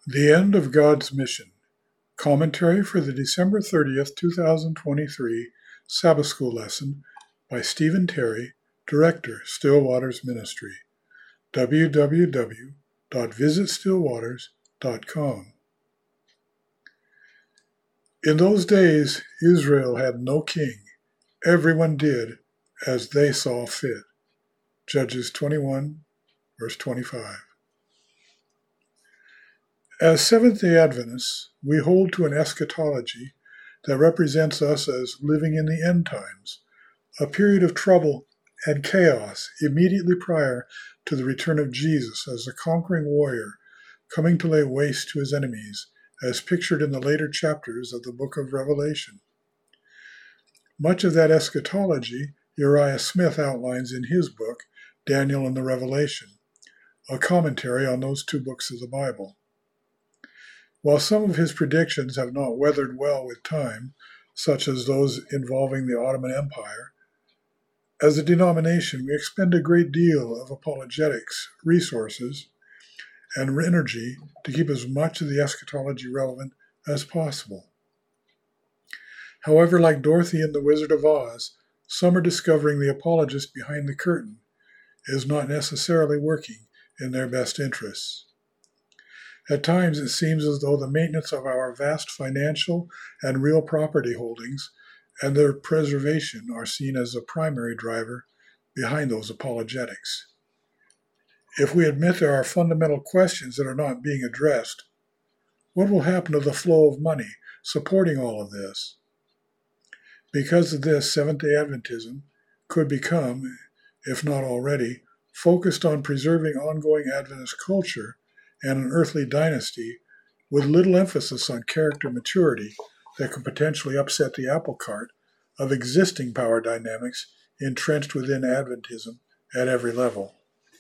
The End of God's Mission. Commentary for the December 30th, 2023 Sabbath School lesson by Stephen Terry, Director, Still Waters Ministry. www.visitstillwaters.com. In those days, Israel had no king. Everyone did as they saw fit. Judges 21, verse 25. As Seventh-day Adventists, we hold to an eschatology that represents us as living in the end times, a period of trouble and chaos immediately prior to the return of Jesus as the conquering warrior coming to lay waste to his enemies, as pictured in the later chapters of the book of Revelation. Much of that eschatology Uriah Smith outlines in his book, Daniel and the Revelation, a commentary on those two books of the Bible. While some of his predictions have not weathered well with time, such as those involving the Ottoman Empire, as a denomination we expend a great deal of apologetics, resources, and energy to keep as much of the eschatology relevant as possible. However, like Dorothy and the Wizard of Oz, some are discovering the apologist behind the curtain is not necessarily working in their best interests. At times, it seems as though the maintenance of our vast financial and real property holdings and their preservation are seen as the primary driver behind those apologetics. If we admit there are fundamental questions that are not being addressed, what will happen to the flow of money supporting all of this? Because of this, Seventh-day Adventism could become, if not already, focused on preserving ongoing Adventist culture and an earthly dynasty with little emphasis on character maturity that could potentially upset the apple cart of existing power dynamics entrenched within Adventism at every level.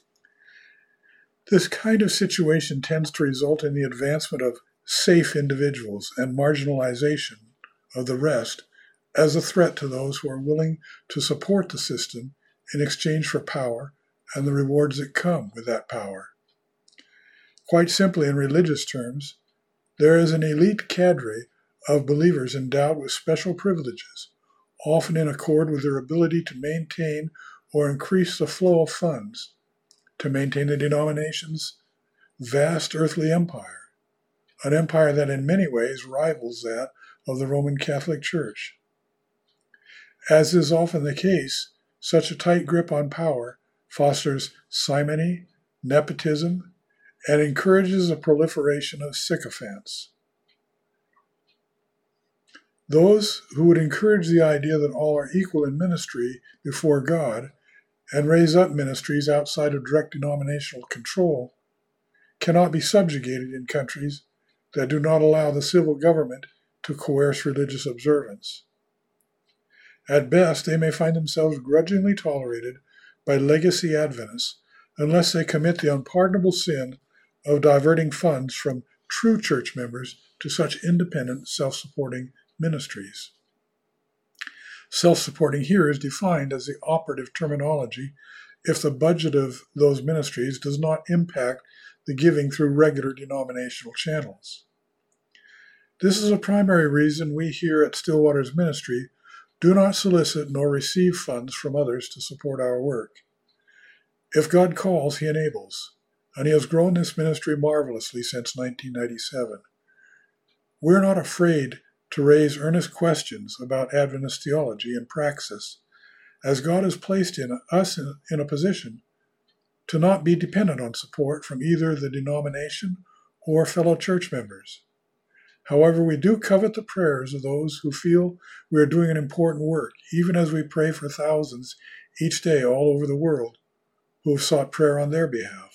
This kind of situation tends to result in the advancement of safe individuals and marginalization of the rest as a threat to those who are willing to support the system in exchange for power and the rewards that come with that power. Quite simply, in religious terms, there is an elite cadre of believers endowed with special privileges, often in accord with their ability to maintain or increase the flow of funds, to maintain the denomination's vast earthly empire, an empire that in many ways rivals that of the Roman Catholic Church. As is often the case, such a tight grip on power fosters simony, nepotism, and encourages a proliferation of sycophants. Those who would encourage the idea that all are equal in ministry before God and raise up ministries outside of direct denominational control cannot be subjugated in countries that do not allow the civil government to coerce religious observance. At best, they may find themselves grudgingly tolerated by legacy Adventists unless they commit the unpardonable sin of diverting funds from true church members to such independent, self-supporting ministries. Self-supporting here is defined as the operative terminology if the budget of those ministries does not impact the giving through regular denominational channels. This is a primary reason we here at Still Waters Ministry do not solicit nor receive funds from others to support our work. If God calls, He enables, and He has grown this ministry marvelously since 1997. We're not afraid to raise earnest questions about Adventist theology and praxis, as God has placed us in a position to not be dependent on support from either the denomination or fellow church members. However, we do covet the prayers of those who feel we are doing an important work, even as we pray for thousands each day all over the world who have sought prayer on their behalf.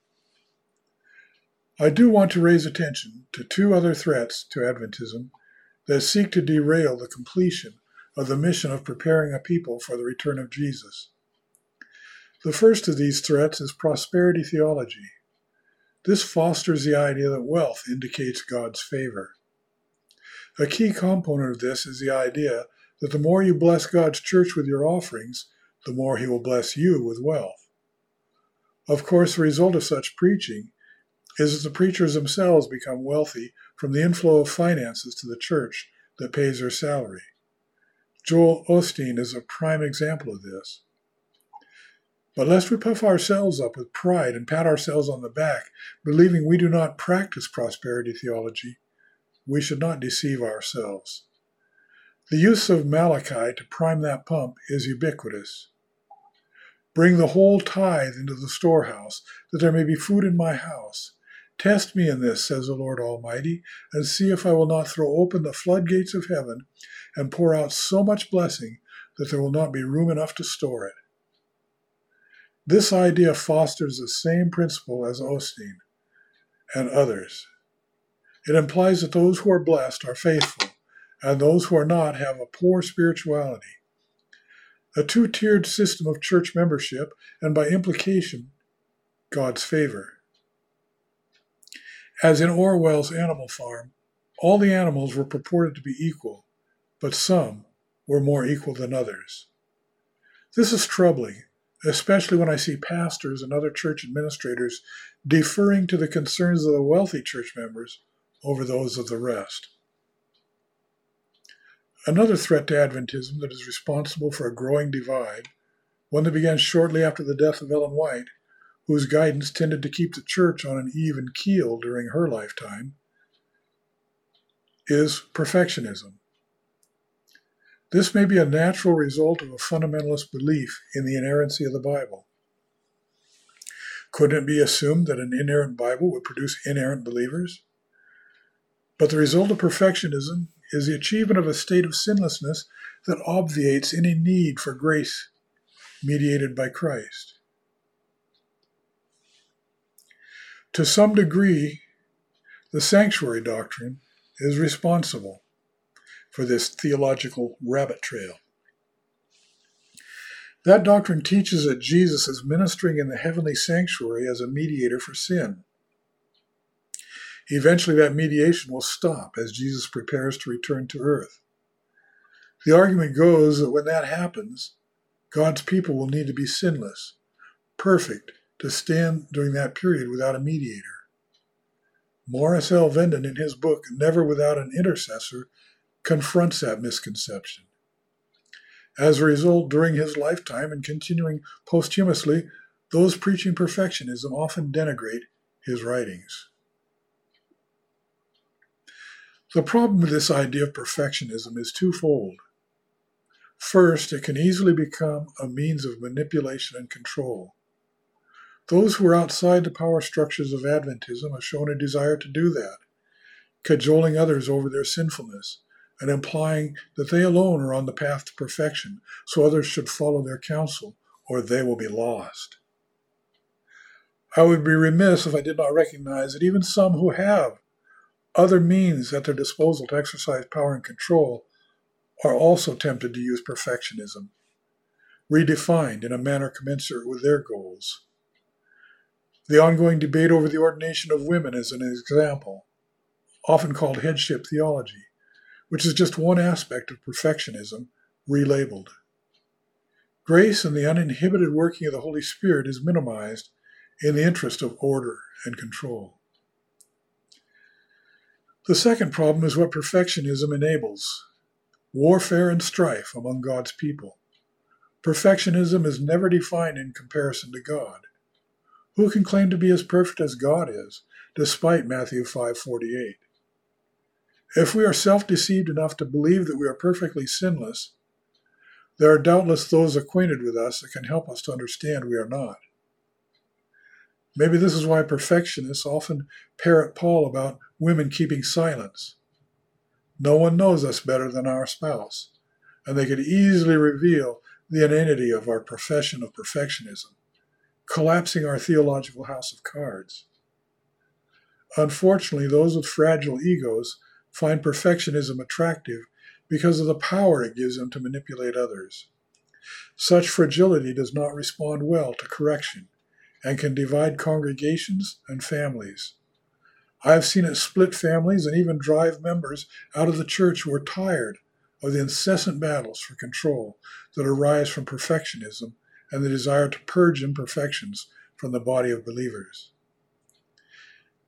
I do want to raise attention to two other threats to Adventism that seek to derail the completion of the mission of preparing a people for the return of Jesus. The first of these threats is prosperity theology. This fosters the idea that wealth indicates God's favor. A key component of this is the idea that the more you bless God's church with your offerings, the more He will bless you with wealth. Of course, the result of such preaching is that the preachers themselves become wealthy from the inflow of finances to the church that pays their salary. Joel Osteen is a prime example of this. But lest we puff ourselves up with pride and pat ourselves on the back, believing we do not practice prosperity theology, we should not deceive ourselves. The use of Malachi to prime that pump is ubiquitous. Bring the whole tithe into the storehouse, that there may be food in my house. Test me in this, says the Lord Almighty, and see if I will not throw open the floodgates of heaven and pour out so much blessing that there will not be room enough to store it. This idea fosters the same principle as Osteen and others. It implies that those who are blessed are faithful, and those who are not have a poor spirituality. A two-tiered system of church membership, and by implication, God's favor. As in Orwell's Animal Farm, all the animals were purported to be equal, but some were more equal than others. This is troubling, especially when I see pastors and other church administrators deferring to the concerns of the wealthy church members over those of the rest. Another threat to Adventism that is responsible for a growing divide, one that began shortly after the death of Ellen White, whose guidance tended to keep the church on an even keel during her lifetime, is perfectionism. This may be a natural result of a fundamentalist belief in the inerrancy of the Bible. Couldn't it be assumed that an inerrant Bible would produce inerrant believers? But the result of perfectionism is the achievement of a state of sinlessness that obviates any need for grace mediated by Christ. To some degree, the sanctuary doctrine is responsible for this theological rabbit trail. That doctrine teaches that Jesus is ministering in the heavenly sanctuary as a mediator for sin. Eventually, that mediation will stop as Jesus prepares to return to earth. The argument goes that when that happens, God's people will need to be sinless, perfect, to stand during that period without a mediator. Morris L. Venden, in his book, Never Without an Intercessor, confronts that misconception. As a result, during his lifetime and continuing posthumously, those preaching perfectionism often denigrate his writings. The problem with this idea of perfectionism is twofold. First, it can easily become a means of manipulation and control. Those who are outside the power structures of Adventism have shown a desire to do that, cajoling others over their sinfulness and implying that they alone are on the path to perfection, so others should follow their counsel or they will be lost. I would be remiss if I did not recognize that even some who have other means at their disposal to exercise power and control are also tempted to use perfectionism, redefined in a manner commensurate with their goals. The ongoing debate over the ordination of women is an example, often called headship theology, which is just one aspect of perfectionism relabeled. Grace and the uninhibited working of the Holy Spirit is minimized in the interest of order and control. The second problem is what perfectionism enables: warfare and strife among God's people. Perfectionism is never defined in comparison to God. Who can claim to be as perfect as God is, despite Matthew 5:48? If we are self-deceived enough to believe that we are perfectly sinless, there are doubtless those acquainted with us that can help us to understand we are not. Maybe this is why perfectionists often parrot Paul about women keeping silence. No one knows us better than our spouse, and they could easily reveal the inanity of our profession of perfectionism, collapsing our theological house of cards. Unfortunately, those with fragile egos find perfectionism attractive because of the power it gives them to manipulate others. Such fragility does not respond well to correction and can divide congregations and families. I have seen it split families and even drive members out of the church who are tired of the incessant battles for control that arise from perfectionism and the desire to purge imperfections from the body of believers.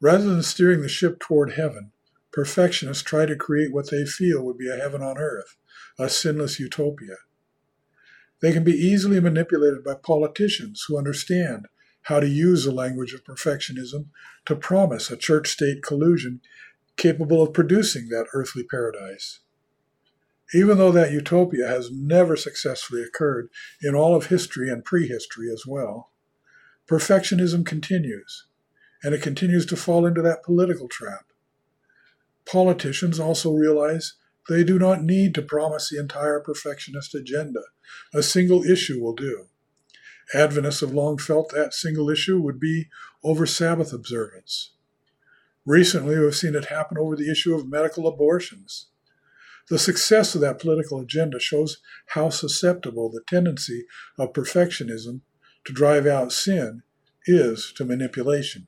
Rather than steering the ship toward heaven, perfectionists try to create what they feel would be a heaven on earth, a sinless utopia. They can be easily manipulated by politicians who understand how to use the language of perfectionism to promise a church-state collusion capable of producing that earthly paradise. Even though that utopia has never successfully occurred in all of history and prehistory as well, perfectionism continues, and it continues to fall into that political trap. Politicians also realize they do not need to promise the entire perfectionist agenda. A single issue will do. Adventists have long felt that single issue would be over Sabbath observance. Recently, we've seen it happen over the issue of medical abortions. The success of that political agenda shows how susceptible the tendency of perfectionism to drive out sin is to manipulation.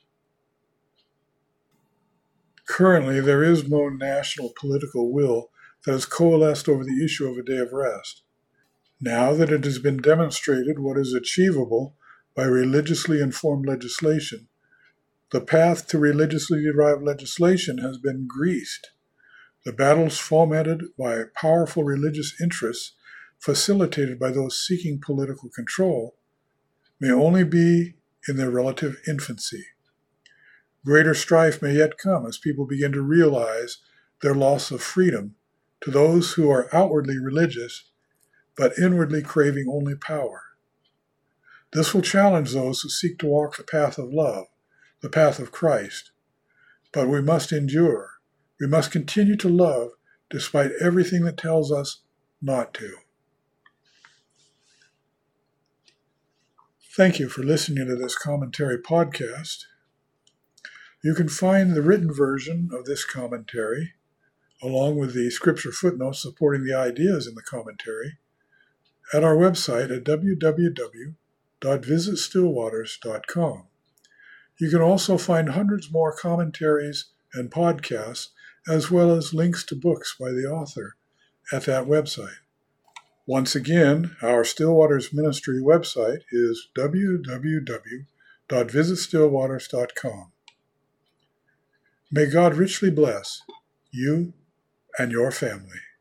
Currently, there is no national political will that has coalesced over the issue of a day of rest. Now that it has been demonstrated what is achievable by religiously informed legislation, the path to religiously derived legislation has been greased. The battles fomented by powerful religious interests, facilitated by those seeking political control, may only be in their relative infancy. Greater strife may yet come as people begin to realize their loss of freedom to those who are outwardly religious but inwardly craving only power. This will challenge those who seek to walk the path of love, the path of Christ. But we must endure. We must continue to love despite everything that tells us not to. Thank you for listening to this commentary podcast. You can find the written version of this commentary, along with the scripture footnotes supporting the ideas in the commentary, at our website at www.visitstillwaters.com. You can also find hundreds more commentaries and podcasts, as well as links to books by the author at that website. Once again, our Stillwaters Ministry website is www.visitstillwaters.com. May God richly bless you and your family.